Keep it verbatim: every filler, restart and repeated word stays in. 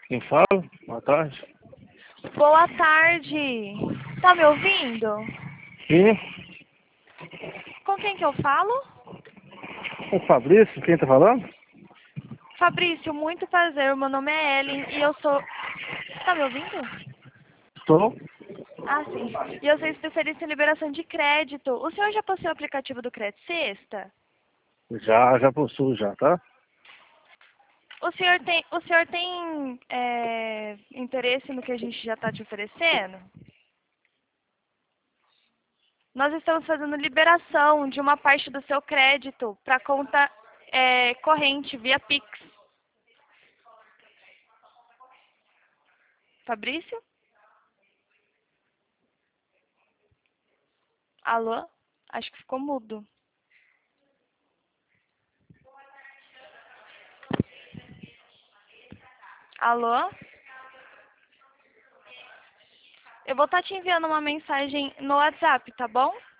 Quem fala? Boa tarde. Boa tarde. Tá me ouvindo? Sim, Com quem que eu falo? o Fabrício, quem tá falando? Fabrício, muito prazer. Meu nome é Ellen e eu sou... Tá me ouvindo? Estou. Ah, sim. E eu sou especialista em liberação de crédito. O senhor já possuiu o aplicativo do Crédito Sexta? Já, já possuo já, tá? O senhor tem, o senhor tem é, interesse no que a gente já está te oferecendo? Nós estamos fazendo liberação de uma parte do seu crédito para conta é, corrente via Pix. Fabrício? Alô? Acho que ficou mudo. Alô? Eu vou estar te enviando uma mensagem no WhatsApp, tá bom?